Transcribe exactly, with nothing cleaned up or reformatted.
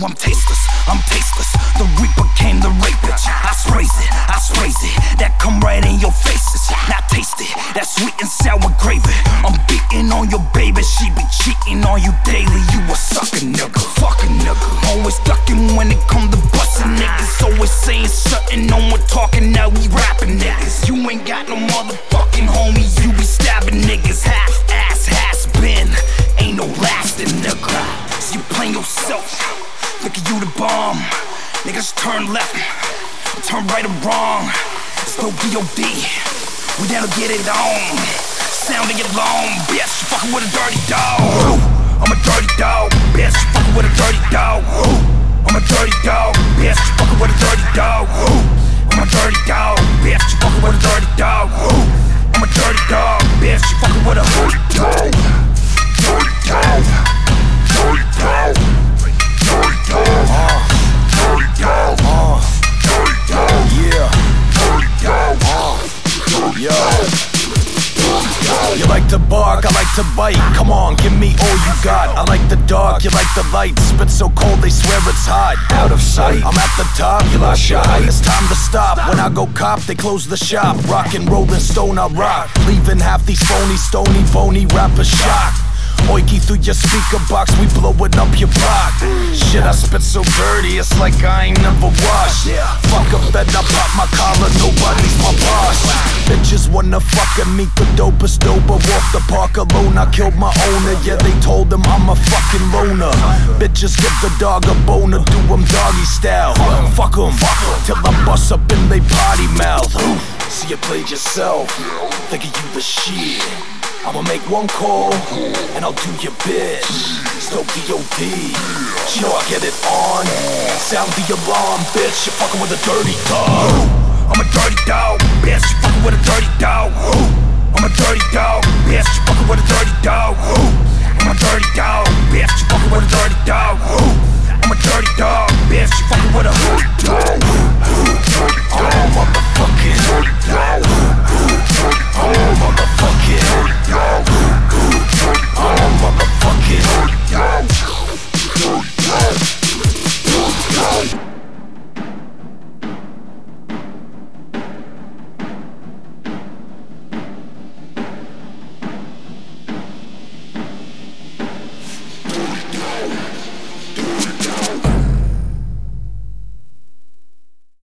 I'm tasteless, I'm tasteless. The reaper came to rape it. I sprays it, I sprays it. That come right in your faces. Now taste it, that sweet and sour gravy. I'm beating on your baby, she be cheating on you daily. You a sucker nigga, fuck a nigga. Always ducking when it come to bustin' niggas. Always saying something, no one talking, now we rapping niggas. You ain't got no motherfucking homie, you be stabbing niggas. Half ass, has been, ain't no lasting nigga. So you playing yourself, thinking you the bomb. Niggas turn left, turn right or wrong. Still D O D, we down to get it on. Sounding it long, bitch, you fucking with a dirty dog. I'm a dirty dog, bitch, you fucking with a dirty dog. I'm a dirty dog, bitch, you fucking with a dirty dog. I'm a dirty dog, bitch, you fucking with a dirty dog. I'm a dirty dog, bitch, you fucking with a dirty dog. Dirty dog, dirty dog, dirty dog, uh, dirty dog, uh, dirty dog, yeah, dirty dog, uh, yo. You like to bark, I like to bite. Come on, give me all you got. I like the dark, you like the light. Spit so cold, they swear it's hot. Out of sight, I'm at the top, you lost shy. It's time to stop. When I go cop, they close the shop. Rock and rollin' stone, I rock. Leaving half these phony, stony, phony rappers shocked. Oiky through your speaker box, we blowin' up your block. Shit, I spit so dirty, it's like I ain't never washed. Fuck up, then I pop my collar, nobody's my boss. Bitches wanna fucking meet the dopest doper. Walk the park alone, I killed my owner. Yeah, they told him I'm a fucking loner. Bitches give the dog a boner, do him doggy style. Fuck em, till I bust up in they potty mouth. See you played yourself, thinking you the shit. I'ma make one call, and I'll do your bit. Still D O D, you know I get it on. Sound the alarm, bitch, you're fucking with a dirty dog. I'm a dirty dog, bitch, you fucking with a dirty dog. I'm a dirty dog, bitch, you fucking with a dirty dog. I'm a dirty dog, bitch, you fucking with a dirty dog. I'm a dirty dog, bitch, you fucking with a dirty dog.